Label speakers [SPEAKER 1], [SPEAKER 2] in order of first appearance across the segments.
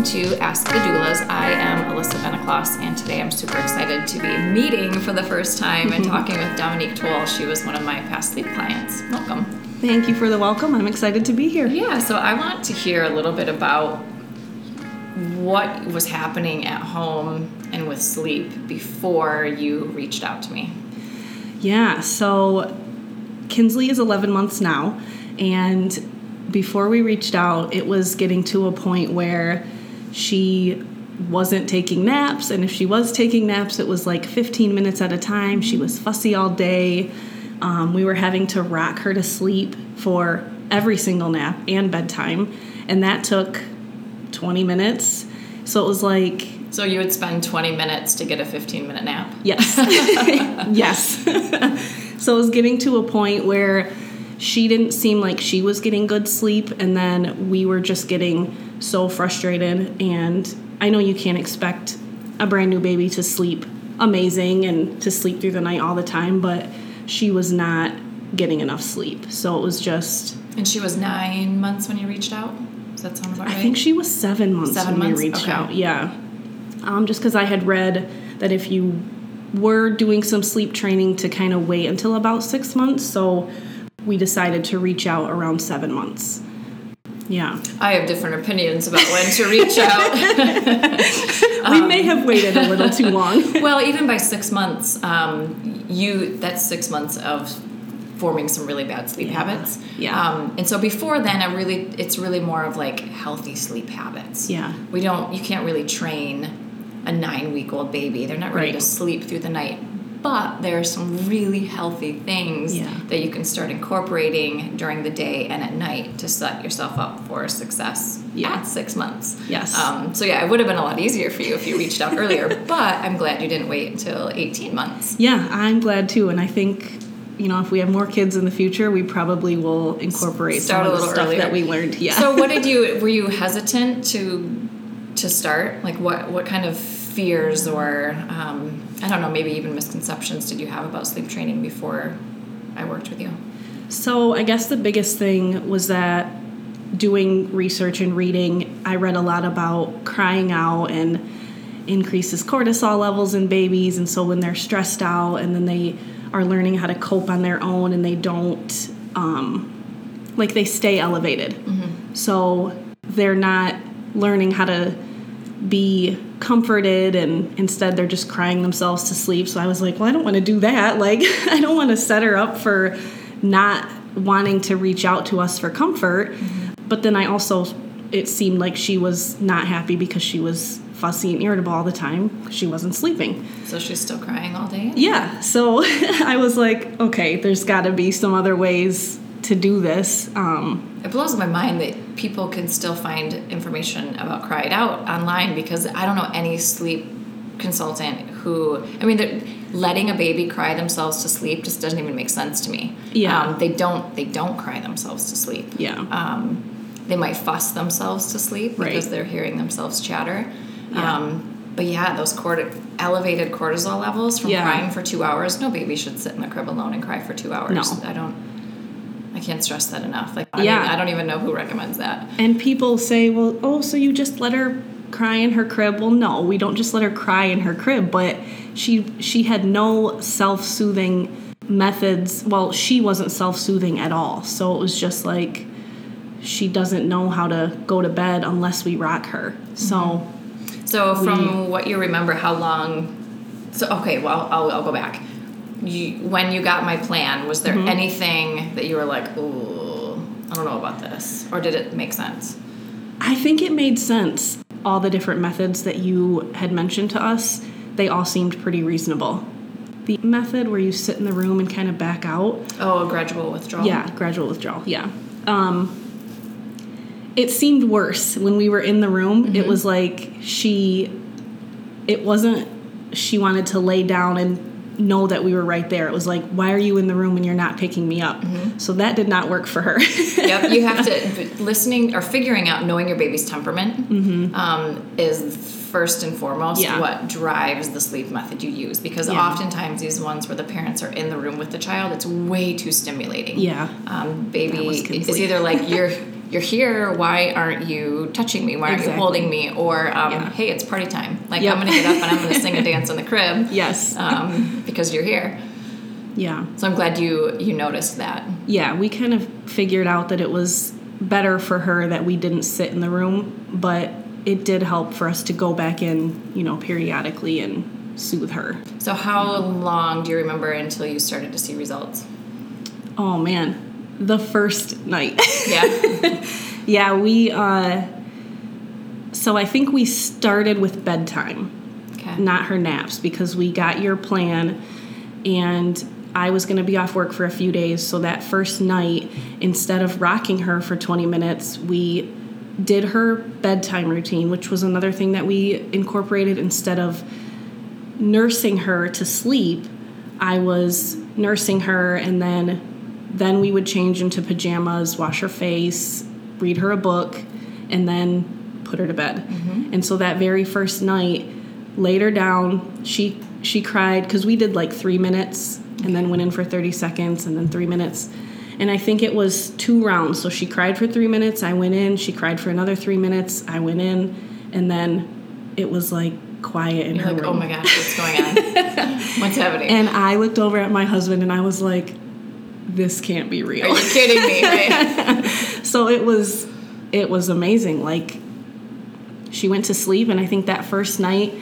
[SPEAKER 1] to Ask the Doulas. I am Alyssa Benacloss, and today I'm super excited to be meeting for the first time and talking with Dominique Toll. She was one of my past sleep clients. Welcome.
[SPEAKER 2] Thank you for the welcome. I'm excited to be here.
[SPEAKER 1] Yeah, so I want to hear a little bit about what was happening at home and with sleep before you reached out to me.
[SPEAKER 2] Yeah, so Kinsley is 11 months now, and before we reached out, it was getting to a point where she wasn't taking naps, and if she was taking naps, it was like 15 minutes at a time. She was fussy all day. We were having to rock her to sleep for every single nap and bedtime, and that took 20 minutes. So it was like...
[SPEAKER 1] So you would spend 20 minutes to get a 15-minute nap?
[SPEAKER 2] Yes. Yes. So it was getting to a point where she didn't seem like she was getting good sleep, and then we were just getting so frustrated. And I know you can't expect a brand new baby to sleep amazing and to sleep through the night all the time, but she was not getting enough sleep. So it was just...
[SPEAKER 1] And she was 9 months when you reached out? Does that sound about right?
[SPEAKER 2] I think she was 7 months when we reached out. Yeah. Just because I had read that if you were doing some sleep training to kind of wait until about 6 months, so we decided to reach out around 7 months. Yeah.
[SPEAKER 1] I have different opinions about when to reach out.
[SPEAKER 2] We may have waited a little too long.
[SPEAKER 1] Well, even by 6 months, that's 6 months of forming some really bad sleep habits.
[SPEAKER 2] Yeah.
[SPEAKER 1] And so before then, it's really more of like healthy sleep habits.
[SPEAKER 2] Yeah.
[SPEAKER 1] You can't really train a 9-week-old baby. They're not ready to sleep through the night. But there are some really healthy things that you can start incorporating during the day and at night to set yourself up for success at 6 months.
[SPEAKER 2] Yes.
[SPEAKER 1] So it would have been a lot easier for you if you reached out earlier, but I'm glad you didn't wait until 18 months.
[SPEAKER 2] Yeah, I'm glad too. And I think, if we have more kids in the future, we probably will incorporate some of the stuff earlier that we learned. Yeah.
[SPEAKER 1] So were you hesitant to start? Like what kind of fears or I don't know, maybe even misconceptions did you have about sleep training before I worked with you?
[SPEAKER 2] So I guess the biggest thing was that doing research and reading, I read a lot about crying out and increases cortisol levels in babies, and so when they're stressed out and then they are learning how to cope on their own and they don't they stay elevated. Mm-hmm. So they're not learning how to be comforted, and instead they're just crying themselves to sleep. So I was like, well, I don't want to do that. Like, I don't want to set her up for not wanting to reach out to us for comfort. Mm-hmm. But then it seemed like she was not happy because she was fussy and irritable all the time. She wasn't sleeping.
[SPEAKER 1] So she's still crying all day?
[SPEAKER 2] Yeah. So I was like, okay, there's got to be some other ways to do this.
[SPEAKER 1] It blows my mind that people can still find information about Cry It Out online, because I don't know any sleep consultant letting a baby cry themselves to sleep just doesn't even make sense to me.
[SPEAKER 2] Yeah.
[SPEAKER 1] They don't cry themselves to sleep.
[SPEAKER 2] Yeah.
[SPEAKER 1] They might fuss themselves to sleep because they're hearing themselves chatter.
[SPEAKER 2] Yeah.
[SPEAKER 1] But yeah, those elevated cortisol levels from crying for 2 hours, no baby should sit in the crib alone and cry for 2 hours.
[SPEAKER 2] No.
[SPEAKER 1] I can't stress that enough. I don't even know who recommends that.
[SPEAKER 2] And people say, well, so you just let her cry in her crib? Well, no, we don't just let her cry in her crib, but she had no self-soothing methods. Well, she wasn't self-soothing at all. So it was just like she doesn't know how to go to bed unless we rock her.
[SPEAKER 1] Mm-hmm. So from what you remember, how long... So, okay, well, I'll go back. When you got my plan, was there anything that you were like, ooh, I don't know about this? Or did it make sense?
[SPEAKER 2] I think it made sense. All the different methods that you had mentioned to us, they all seemed pretty reasonable. The method where you sit in the room and kind of back out.
[SPEAKER 1] Oh, a gradual withdrawal?
[SPEAKER 2] Yeah, gradual withdrawal, yeah. It seemed worse when we were in the room. Mm-hmm. It was like she wanted to lay down and know that we were right there. It was like, why are you in the room when you're not picking me up? Mm-hmm. So that did not work for her.
[SPEAKER 1] Yep, you have to, listening or figuring out, knowing your baby's temperament is first and foremost what drives the sleep method you use, because oftentimes these ones where the parents are in the room with the child, it's way too stimulating.
[SPEAKER 2] Yeah.
[SPEAKER 1] Baby is either like you're here, why aren't you touching me? Why aren't you holding me? Or, hey, it's party time. Like, I'm going to get up and I'm going to sing and dance in the crib.
[SPEAKER 2] Yes.
[SPEAKER 1] Because you're here.
[SPEAKER 2] Yeah.
[SPEAKER 1] So I'm glad you noticed that.
[SPEAKER 2] Yeah, we kind of figured out that it was better for her that we didn't sit in the room, but it did help for us to go back in, you know, periodically and soothe her.
[SPEAKER 1] So how long do you remember until you started to see results?
[SPEAKER 2] Oh, man. The first night.
[SPEAKER 1] Yeah.
[SPEAKER 2] Yeah, we, so I think we started with bedtime, not her naps, because we got your plan and I was going to be off work for a few days. So that first night, instead of rocking her for 20 minutes, we did her bedtime routine, which was another thing that we incorporated. Instead of nursing her to sleep, I was nursing her, and then we would change into pajamas, wash her face, read her a book, and then put her to bed. Mm-hmm. And so that very first night, laid her down, she cried, because we did like 3 minutes and then went in for 30 seconds and then 3 minutes. And I think it was 2 rounds. So she cried for 3 minutes, I went in, she cried for another 3 minutes, I went in, and then it was like quiet in her room.
[SPEAKER 1] Oh my gosh, what's going on? What's happening?
[SPEAKER 2] And I looked over at my husband and I was like, this can't be real.
[SPEAKER 1] Are you kidding me? Right?
[SPEAKER 2] So it was amazing. Like, she went to sleep, and I think that first night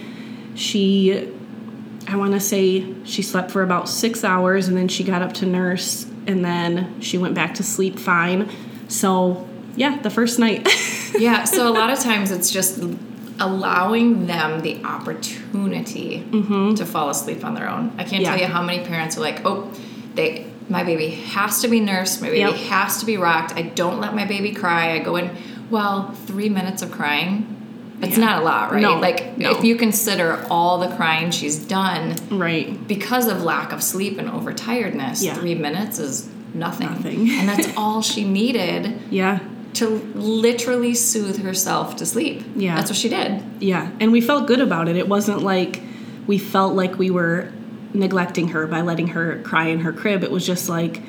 [SPEAKER 2] I want to say she slept for about 6 hours, and then she got up to nurse, and then she went back to sleep fine. So yeah, the first night.
[SPEAKER 1] Yeah, so a lot of times it's just allowing them the opportunity to fall asleep on their own. I can't tell you how many parents are like, my baby has to be nursed, my baby has to be rocked, I don't let my baby cry, I go in. Well, 3 minutes of crying, it's not a lot, right?
[SPEAKER 2] No,
[SPEAKER 1] if you consider all the crying she's done,
[SPEAKER 2] right,
[SPEAKER 1] because of lack of sleep and overtiredness, 3 minutes is nothing. And that's all she needed.
[SPEAKER 2] Yeah.
[SPEAKER 1] To literally soothe herself to sleep. Yeah. That's what she did.
[SPEAKER 2] Yeah. And we felt good about it. It wasn't like we felt like we were neglecting her by letting her cry in her crib. It was just like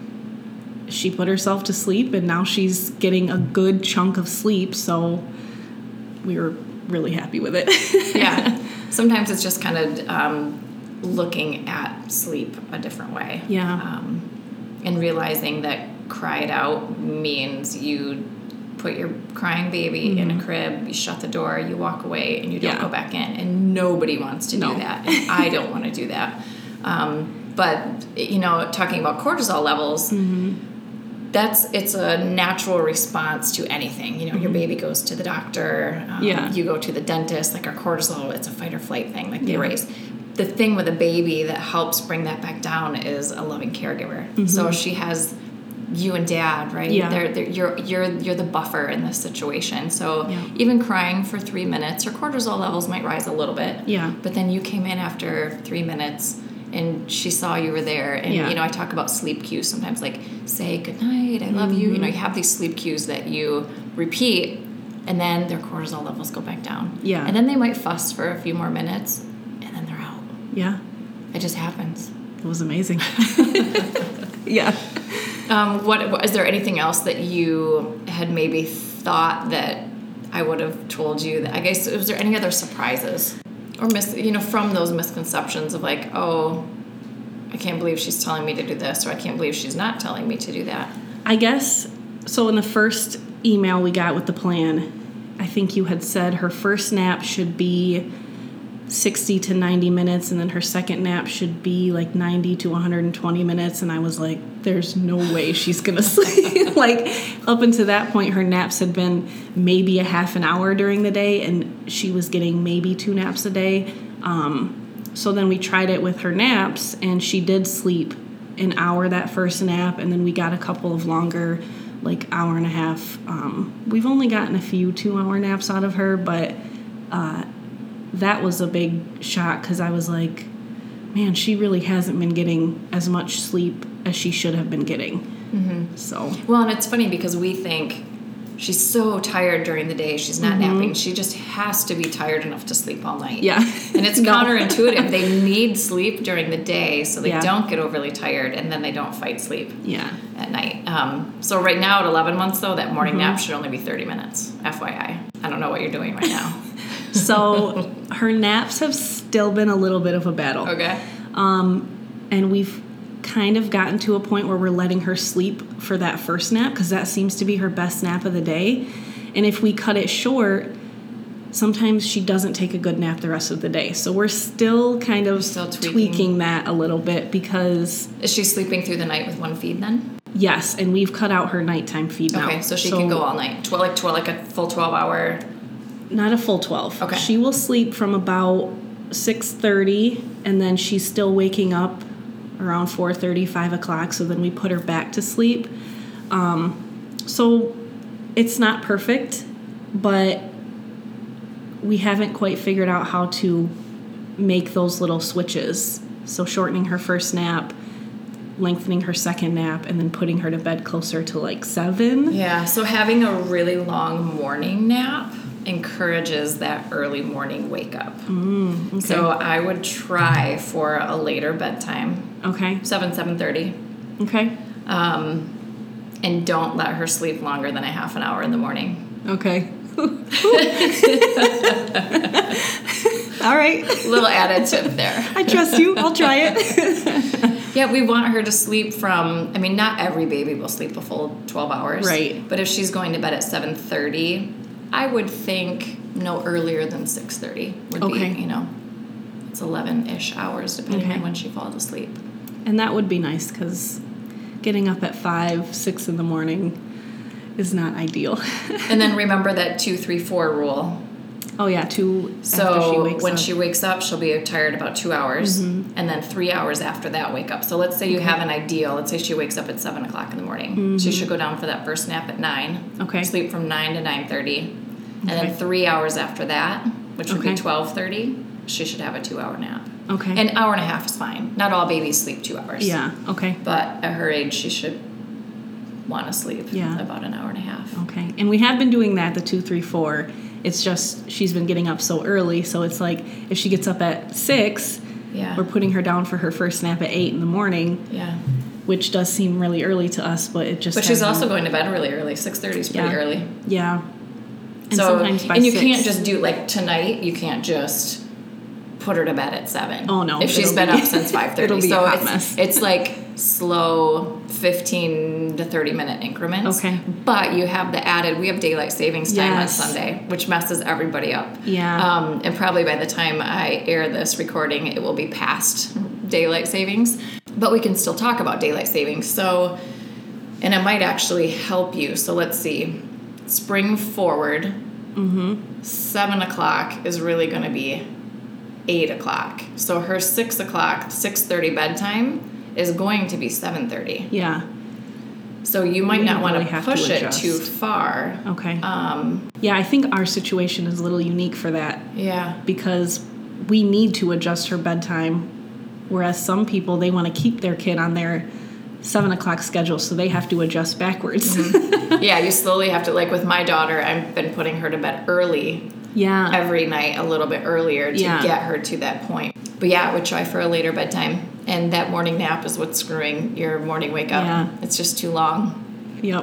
[SPEAKER 2] she put herself to sleep, and now she's getting a good chunk of sleep. So we were really happy with it.
[SPEAKER 1] Yeah. Sometimes it's just kind of looking at sleep a different way.
[SPEAKER 2] Yeah.
[SPEAKER 1] And realizing that cry it out means you put your crying baby in a crib, you shut the door, you walk away, and you don't go back in. And nobody wants to do that. And I don't want to do that. But, you know, talking about cortisol levels, it's a natural response to anything. You know, your baby goes to the doctor, you go to the dentist, like our cortisol, it's a fight or flight thing, like they raise. The thing with a baby that helps bring that back down is a loving caregiver. So she has you and dad, right? Yeah. You're the buffer in this situation. So even crying for 3 minutes, your cortisol levels might rise a little bit. Yeah. But then you came in after 3 minutes and she saw you were there. And, you know, I talk about sleep cues sometimes, like say good night, I love you. You know, you have these sleep cues that you repeat, and then their cortisol levels go back down. Yeah. And then they might fuss for a few more minutes, and then they're out. Yeah. It just happens.
[SPEAKER 2] It was amazing. Yeah.
[SPEAKER 1] What is there anything else that you had maybe thought that I would have told you? That I guess, was there any other surprises or from those misconceptions of like, oh, I can't believe she's telling me to do this, or I can't believe she's not telling me to do that?
[SPEAKER 2] I guess so. In the first email we got with the plan, I think you had said her first nap should be 60 to 90 minutes, and then her second nap should be like 90 to 120 minutes. And I was like, there's no way she's gonna sleep. Like, up until that point, her naps had been maybe a half an hour during the day, and she was getting maybe 2 naps a day. So then we tried it with her naps, and she did sleep an hour that first nap, and then we got a couple of longer, like hour and a half. We've only gotten a few 2-hour naps out of her, but that was a big shock, because I was like, man, she really hasn't been getting as much sleep as she should have been getting. Mm-hmm. So,
[SPEAKER 1] well, and it's funny because we think she's so tired during the day, she's not napping. She just has to be tired enough to sleep all night. Yeah. And it's counterintuitive. They need sleep during the day so they don't get overly tired, and then they don't fight sleep at night. So right now at 11 months, though, that morning nap should only be 30 minutes, FYI. I don't know what you're doing right now.
[SPEAKER 2] So her naps have still been a little bit of a battle.
[SPEAKER 1] Okay.
[SPEAKER 2] And we've kind of gotten to a point where we're letting her sleep for that first nap because that seems to be her best nap of the day. And if we cut it short, sometimes she doesn't take a good nap the rest of the day. So we're still kind of tweaking that a little bit because...
[SPEAKER 1] Is she sleeping through the night with one feed then?
[SPEAKER 2] Yes, and we've cut out her nighttime feed now.
[SPEAKER 1] Okay, so she can go all night. Like a full 12 hour...
[SPEAKER 2] Not a full 12.
[SPEAKER 1] Okay.
[SPEAKER 2] She will sleep from about 6:30, and then she's still waking up around 4:30, 5 o'clock, so then we put her back to sleep. So it's not perfect, but we haven't quite figured out how to make those little switches. So shortening her first nap, lengthening her second nap, and then putting her to bed closer to like 7.
[SPEAKER 1] Yeah, so having a really long morning nap encourages that early morning wake up.
[SPEAKER 2] Okay.
[SPEAKER 1] So I would try for a later bedtime.
[SPEAKER 2] Okay.
[SPEAKER 1] 7:30.
[SPEAKER 2] Okay.
[SPEAKER 1] And don't let her sleep longer than a half an hour in the morning.
[SPEAKER 2] Okay. All right.
[SPEAKER 1] Little added tip there.
[SPEAKER 2] I trust you. I'll try it.
[SPEAKER 1] Yeah, we want her to sleep from, I mean, not every baby will sleep a full 12 hours.
[SPEAKER 2] Right.
[SPEAKER 1] But if she's going to bed at 7:30, I would think no earlier than 6:30 would be, it's 11-ish hours depending on when she falls asleep.
[SPEAKER 2] And that would be nice because getting up at 5, 6 in the morning is not ideal.
[SPEAKER 1] And then remember that 2-3-4 rule.
[SPEAKER 2] Oh, yeah, 2
[SPEAKER 1] so
[SPEAKER 2] after she wakes
[SPEAKER 1] when
[SPEAKER 2] up.
[SPEAKER 1] she wakes up, she'll be tired about 2 hours, and then 3 hours after that wake up. So let's say you have an ideal. Let's say she wakes up at 7 o'clock in the morning. She should go down for that first nap at 9.
[SPEAKER 2] Okay.
[SPEAKER 1] Sleep from 9 to 9:30. And then 3 hours after that, which would be 12:30, she should have a 2-hour nap.
[SPEAKER 2] Okay.
[SPEAKER 1] An hour and a half is fine. Not all babies sleep 2 hours.
[SPEAKER 2] Yeah, okay.
[SPEAKER 1] But at her age, she should want to sleep about an hour and a half.
[SPEAKER 2] Okay. And we have been doing that, the 2-3-4. It's just she's been getting up so early, so it's like if she gets up at 6, we're putting her down for her first nap at 8 in the morning.
[SPEAKER 1] Yeah.
[SPEAKER 2] Which does seem really early to us, but it just...
[SPEAKER 1] But she's also going to bed really early. 6:30 is pretty early.
[SPEAKER 2] Yeah. And
[SPEAKER 1] so,
[SPEAKER 2] sometimes by
[SPEAKER 1] and you
[SPEAKER 2] 6.
[SPEAKER 1] can't just do, like, tonight, you can't just put her to bed at 7.
[SPEAKER 2] Oh, no.
[SPEAKER 1] If she's been up since 5:30.
[SPEAKER 2] It'll be a hot mess.
[SPEAKER 1] It's like slow 15 to 30 minute increments.
[SPEAKER 2] Okay.
[SPEAKER 1] But you have we have daylight savings time on Sunday, which messes everybody up.
[SPEAKER 2] Yeah.
[SPEAKER 1] And probably by the time I air this recording, it will be past daylight savings. But we can still talk about daylight savings. So, and it might actually help you. So let's see. Spring forward, 7 o'clock is really going to be 8 o'clock. So her 6 o'clock, 6:30 bedtime is going to be 7:30.
[SPEAKER 2] Yeah.
[SPEAKER 1] So you might not want to push it too far.
[SPEAKER 2] Okay. Yeah, I think our situation is a little unique for that.
[SPEAKER 1] Yeah.
[SPEAKER 2] Because we need to adjust her bedtime, whereas some people, they want to keep their kid on their 7 o'clock schedule, so they have to adjust backwards.
[SPEAKER 1] Yeah, you slowly have to, like with my daughter, I've been putting her to bed early every night, a little bit earlier to get her to that point. But yeah, I would try for a later bedtime. And that morning nap is what's screwing your morning wake up.
[SPEAKER 2] Yeah.
[SPEAKER 1] It's just too long.
[SPEAKER 2] Yep.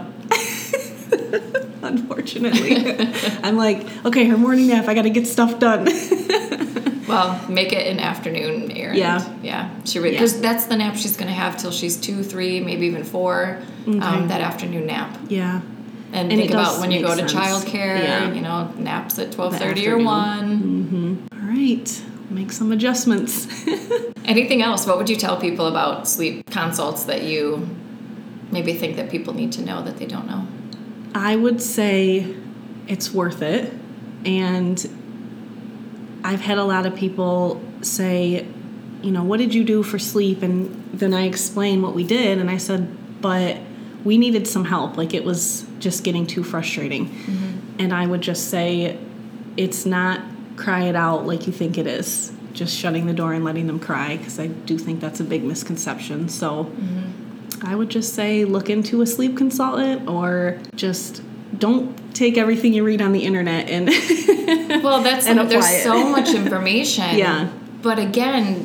[SPEAKER 2] Unfortunately. I'm like, okay, her morning nap, I got to get stuff done.
[SPEAKER 1] Well, make it an afternoon errand. Yeah. Because that's the nap she's going to have till she's 2, 3, maybe even 4, that afternoon nap.
[SPEAKER 2] Yeah.
[SPEAKER 1] And think about when you go to childcare, naps at 12:30 or 1.
[SPEAKER 2] All right. Make some adjustments.
[SPEAKER 1] Anything else? What would you tell people about sleep consults that you maybe think that people need to know that they don't know?
[SPEAKER 2] I would say it's worth it. And I've had a lot of people say, what did you do for sleep? And then I explained what we did, and I said, but we needed some help. Like, it was just getting too frustrating. And I would just say, it's not cry it out like you think it is. Just shutting the door and letting them cry, because I do think that's a big misconception. So I would just say look into a sleep consultant, or just don't take everything you read on the internet and
[SPEAKER 1] well, that's
[SPEAKER 2] and
[SPEAKER 1] there's so much information.
[SPEAKER 2] Yeah.
[SPEAKER 1] But again,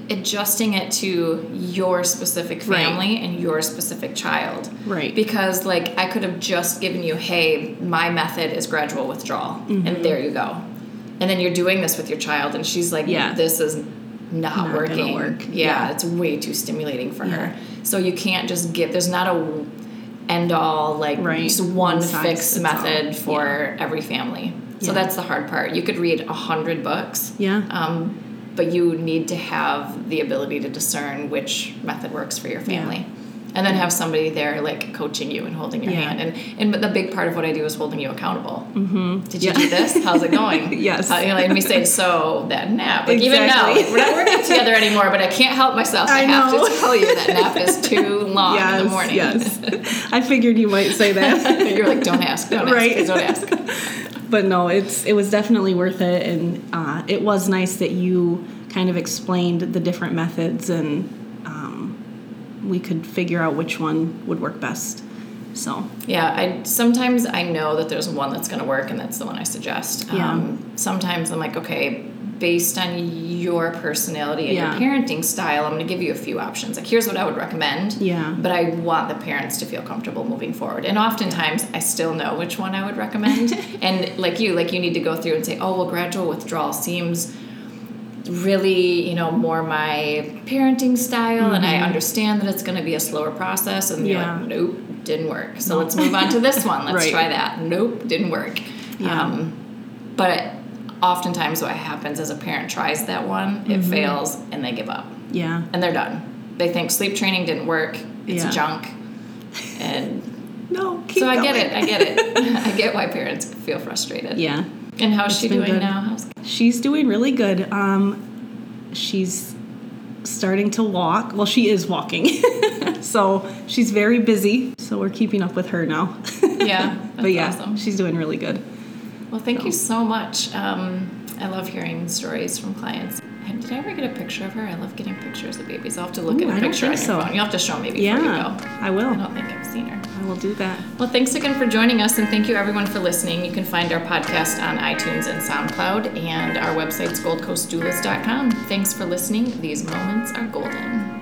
[SPEAKER 1] adjusting it to your specific family and your specific child.
[SPEAKER 2] Right.
[SPEAKER 1] Because, like, I could have just given you, hey, my method is gradual withdrawal, and there you go. And then you're doing this with your child, and she's like, this is not working.
[SPEAKER 2] Work.
[SPEAKER 1] Yeah, it's way too stimulating for her. So you can't just give, there's not a end-all, like, just one fixed method for every family. So that's the hard part. You could read 100 books.
[SPEAKER 2] Yeah.
[SPEAKER 1] But you need to have the ability to discern which method works for your family. And then have somebody there, like, coaching you and holding your hand. And the big part of what I do is holding you accountable. Mm-hmm. Did you do this? How's it going?
[SPEAKER 2] Yes.
[SPEAKER 1] And me say, so that nap. Like, even now, like, we're not working together anymore, but I can't help myself. I have to tell you that nap is too long in the morning.
[SPEAKER 2] Yes. I figured you might say that.
[SPEAKER 1] You're like, don't ask. Don't ask. Please don't ask.
[SPEAKER 2] But no, it was definitely worth it, and it was nice that you kind of explained the different methods, and we could figure out which one would work best. So sometimes I know that there's one that's going to work, and that's the one I suggest. Sometimes I'm like, okay, based on your personality and your parenting style, I'm going to give you a few options. Like, here's what I would recommend. Yeah. But I want the parents to feel comfortable moving forward. And oftentimes, I still know which one I would recommend. And like you need to go through and say, oh, well, gradual withdrawal seems really, more my parenting style, and I understand that it's going to be a slower process. And you're like, nope, didn't work. So let's move on to this one. Let's try that. Nope, didn't work. Yeah. But oftentimes what happens is a parent tries that one, it fails, and they give up. Yeah. And they're done. They think sleep training didn't work. It's junk. And keep going.
[SPEAKER 1] I get it. I get why parents feel frustrated. Yeah. And how's she doing now?
[SPEAKER 2] She's doing really good. She's starting to walk. Well, she is walking. So she's very busy. So we're keeping up with her now.
[SPEAKER 1] Yeah.
[SPEAKER 2] But
[SPEAKER 1] awesome.
[SPEAKER 2] She's doing really good.
[SPEAKER 1] Well, thank you so much. I love hearing stories from clients. Did I ever get a picture of her? I love getting pictures of babies. I'll have to look at a picture on your phone. You'll have to show me before you go.
[SPEAKER 2] I will.
[SPEAKER 1] I don't think I've seen her.
[SPEAKER 2] I will do that.
[SPEAKER 1] Well, thanks again for joining us, and thank you everyone for listening. You can find our podcast on iTunes and SoundCloud, and our website's goldcoastdoulas.com. Thanks for listening. These moments are golden.